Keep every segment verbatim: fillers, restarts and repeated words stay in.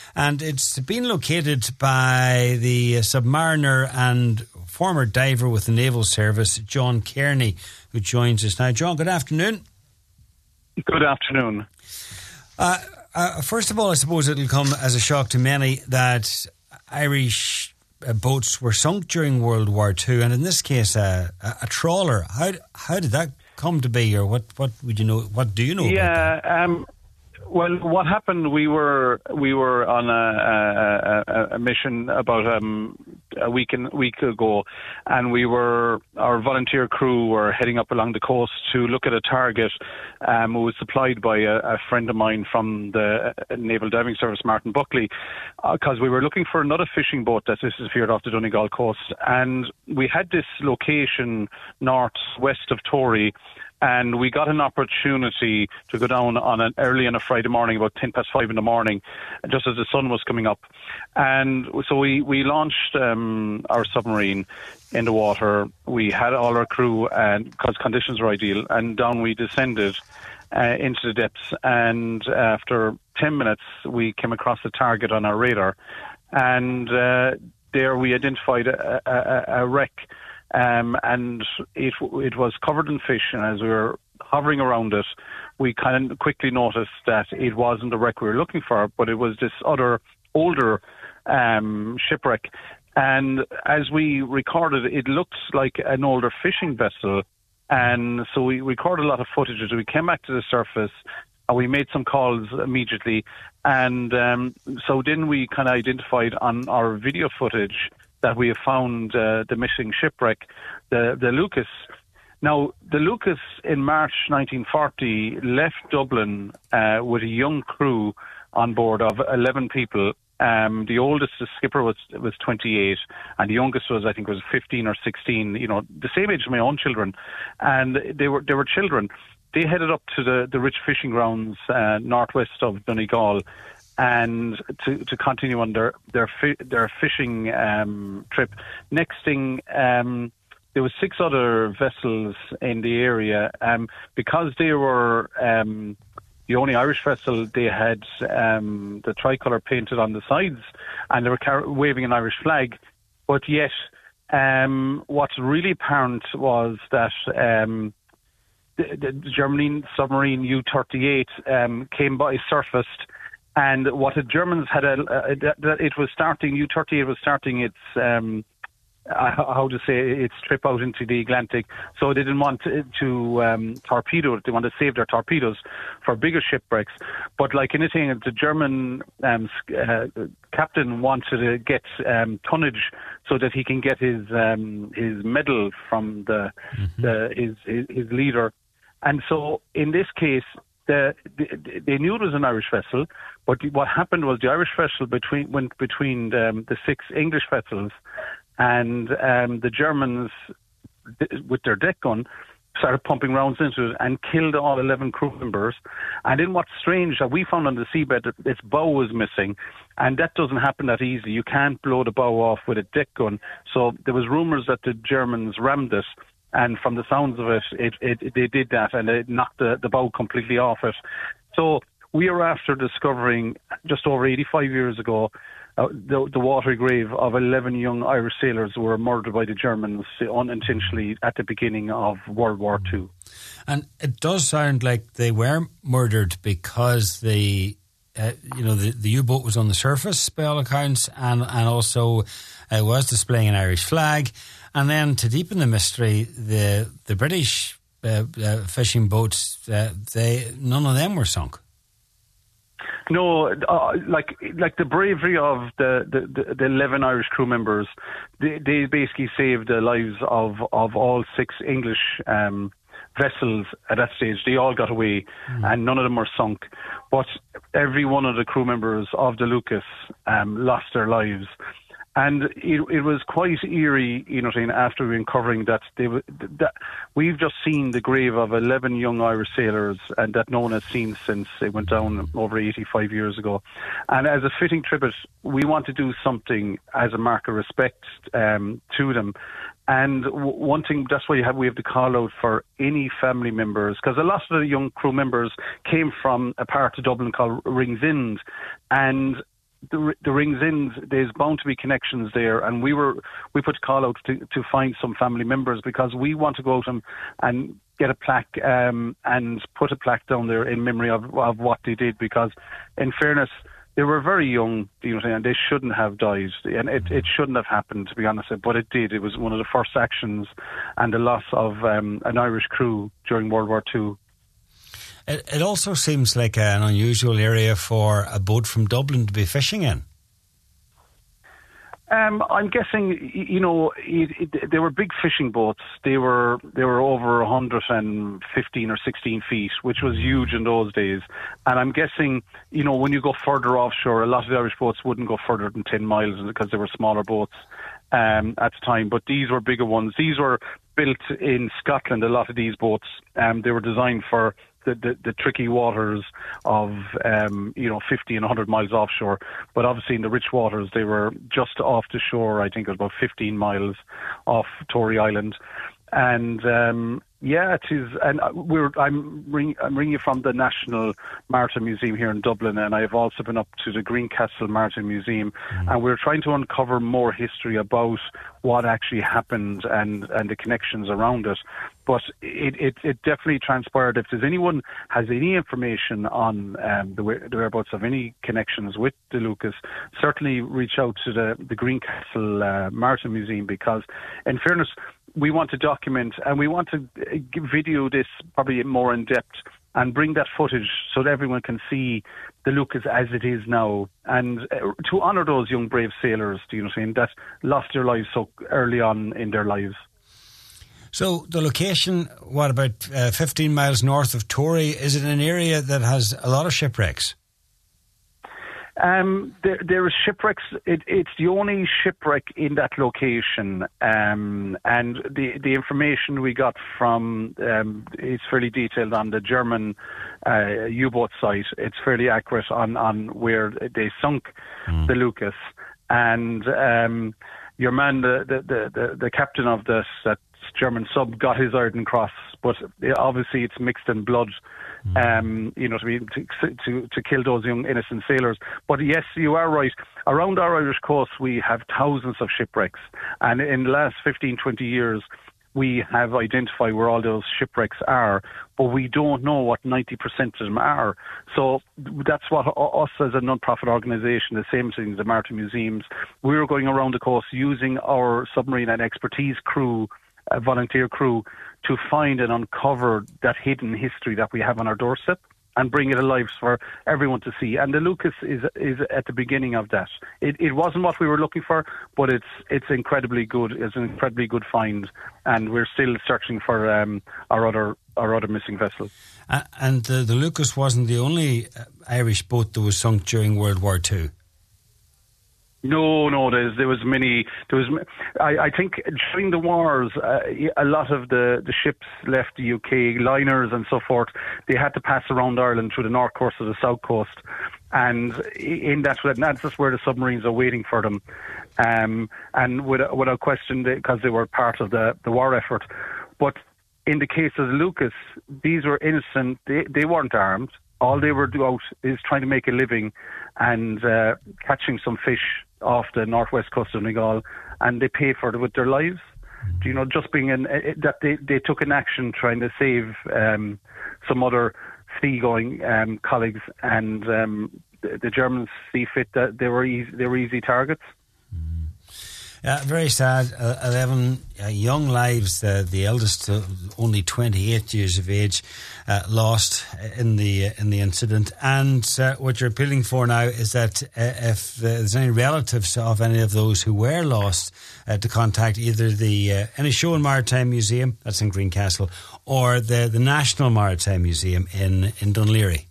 and it's been located by the Submariner and former diver with the Naval Service, John Kearney, who joins us now. John, good afternoon. Good afternoon. Uh, uh, first of all, I suppose it'll come as a shock to many that Irish uh, boats were sunk during World War Two, and in this case, uh, a, a trawler. How how did that come to be, or what, what would you know? What do you know? Yeah, about that? um, well, what happened? We were we were on a, a, a mission about um, a week and week ago, and we were our volunteer crew were heading up along the coast to look at a target. Um, who was supplied by a, a friend of mine from the Naval Diving Service, Martin Buckley, because uh, we were looking for another fishing boat that disappeared off the Donegal coast, and we had this location northwest of Tory. And we got an opportunity to go down on an early on a Friday morning, about ten past five in the morning, just as the sun was coming up. And so we, we launched um, our submarine in the water. We had all our crew, and because conditions were ideal, and down we descended uh, into the depths. And after ten minutes, we came across a target on our radar. And uh, there we identified a, a, a wreck. Um, and it it was covered in fish, and as we were hovering around it, we kind of quickly noticed that it wasn't the wreck we were looking for, but it was this other older um, shipwreck. And as we recorded, it looked like an older fishing vessel, and so we recorded a lot of footage. We came back to the surface, and we made some calls immediately, and um, so then we kind of identified on our video footage that we have found uh, the missing shipwreck, the, the Lucas. Now, the Lucas in March nineteen forty left Dublin uh, with a young crew on board of eleven people. Um, the oldest, the skipper, was was twenty-eight, and the youngest was, I think, was fifteen or sixteen. You know, the same age as my own children, and they were they were children. They headed up to the, the rich fishing grounds uh, northwest of Donegal, and to, to continue on their their, fi- their fishing um, trip. Next thing, um, there was six other vessels in the area. Um, because they were um, the only Irish vessel, they had um, the tricolour painted on the sides, and they were car- waving an Irish flag. But yet, um, what's really apparent was that um, the, the German submarine U thirty-eight um, came by, surfaced. And what the Germans had, a, a, a, it was starting, U thirty-eight was starting its, um, uh, how to say, its trip out into the Atlantic. So they didn't want to, to um, torpedo it. They wanted to save their torpedoes for bigger shipwrecks. But like anything, the German um, uh, captain wanted to get um, tonnage so that he can get his um, his medal from the, mm-hmm. the his, his his leader. And so in this case, The, the, they knew it was an Irish vessel, but what happened was the Irish vessel between, went between um, the six English vessels, and um, the Germans, with their deck gun, started pumping rounds into it and killed all eleven crew members. And then what's strange that we found on the seabed, that its bow was missing, and that doesn't happen that easily. You can't blow the bow off with a deck gun. So there was rumours that the Germans rammed it. And from the sounds of it, it, it, they did that, and it knocked the, the bow completely off it. So we are after discovering, just over eighty-five years ago, uh, the, the watery grave of eleven young Irish sailors who were murdered by the Germans unintentionally at the beginning of World War Two. And it does sound like they were murdered because the, uh, you know, the, the U-boat was on the surface, by all accounts, and, and also uh, was displaying an Irish flag. And then to deepen the mystery, the the British uh, uh, fishing boats, uh, they none of them were sunk. No, uh, like like the bravery of the, the, the eleven Irish crew members, they, they basically saved the lives of, of all six English um, vessels at that stage. They all got away, mm. and none of them were sunk. But every one of the crew members of the Lucas um, lost their lives. And it, it was quite eerie, you know, after uncovering that they that we've just seen the grave of eleven young Irish sailors, and that no one has seen since it went down over eighty-five years ago. And as a fitting tribute, we want to do something as a mark of respect um, to them. And w- one thing, that's why you have, we have to call out for any family members, because a lot of the young crew members came from a part of Dublin called Ringsend, and the, the Rings Inns, there's bound to be connections there, and we were we put call out to, to find some family members because we want to go out and, and get a plaque um, and put a plaque down there in memory of, of what they did, because in fairness, they were very young, you know, and they shouldn't have died, and it, it shouldn't have happened, to be honest, but it did. It was one of the first actions and the loss of um, an Irish crew during World War Two. It, it also seems like an unusual area for a boat from Dublin to be fishing in. Um, I'm guessing, you know, it, it, they were big fishing boats. They were they were over one hundred fifteen or sixteen feet, which was huge in those days. And I'm guessing, you know, when you go further offshore, a lot of the Irish boats wouldn't go further than ten miles because they were smaller boats um, at the time. But these were bigger ones. These were built in Scotland, a lot of these boats. Um, they were designed for The, the, the tricky waters of, um, you know, fifty and one hundred miles offshore. But obviously in the rich waters, they were just off the shore. I think it was about fifteen miles off Tory Island. And, um, yeah, it is. And we're, I'm, ring, I'm ringing you from the National Maritime Museum here in Dublin, and I've also been up to the Greencastle Maritime Museum, mm. and we're trying to uncover more history about what actually happened and, and the connections around it. But it, it, it definitely transpired. If there's anyone has any information on um, the, the whereabouts of any connections with the Lucas, certainly reach out to the, the Greencastle uh, Maritime Museum, because in fairness, we want to document and we want to video this probably more in depth and bring that footage so that everyone can see the Lucas as it is now, and uh, to honour those young brave sailors, do you know what I'm saying, that lost their lives so early on in their lives. So the location, what, about uh, fifteen miles north of Tory, is it an area that has a lot of shipwrecks? Um, there, there is shipwrecks. It, it's the only shipwreck in that location, um, and the the information we got from um, is fairly detailed on the German uh, U-boat site. It's fairly accurate on, on where they sunk mm. the Lucas, and um, your man, the the, the, the captain of this that German sub, got his Iron Cross, but obviously it's mixed in blood. Um, you know, to, be, to to to kill those young innocent sailors. But yes, you are right. Around our Irish coast, we have thousands of shipwrecks, and in the last fifteen, twenty years, we have identified where all those shipwrecks are, but we don't know what ninety percent of them are. So that's what us as a non-profit organisation, the same thing as the Maritime Museums, we're going around the coast using our submarine and expertise crew, a volunteer crew, to find and uncover that hidden history that we have on our doorstep and bring it alive for everyone to see. And the Lucas is is at the beginning of that. It, it wasn't what we were looking for, but it's it's incredibly good. It's an incredibly good find, and we're still searching for um, our other our other missing vessel. Uh, and the, the Lucas wasn't the only Irish boat that was sunk during World War Two. No, no, there's, there was many, there was, I, I think during the wars, uh, a lot of the, the ships left the U K, liners and so forth, they had to pass around Ireland through the north coast or the south coast. And in that, that's just where the submarines are waiting for them. Um, and without, without question, because they were part of the, the war effort. But in the case of the Lucas, these were innocent, they, they weren't armed. All they were out is trying to make a living and uh, catching some fish off the northwest coast of Donegal, and they pay for it with their lives. Mm-hmm. You know, just being in, uh, that they, they took an action trying to save um, some other seagoing um, colleagues, and um, the, the Germans see fit that they were easy, they were easy targets. Uh, very sad. Uh, Eleven uh, young lives. Uh, the eldest, uh, only twenty-eight years of age, uh, lost in the uh, in the incident. And uh, what you're appealing for now is that uh, if uh, there's any relatives of any of those who were lost, uh, to contact either the uh, Inishowen Maritime Museum, that's in Greencastle, or the the National Maritime Museum in in Dunleary.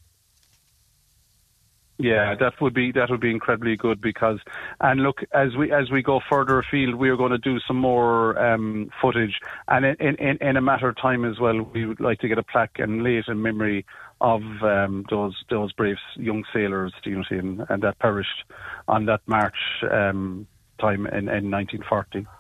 Yeah, that would be that would be incredibly good, because, and look, as we as we go further afield, we are going to do some more um, footage, and in, in in a matter of time as well, we would like to get a plaque and lay it in memory of um, those those brave young sailors, you know, and, and that perished on that March um, time in, in nineteen forty.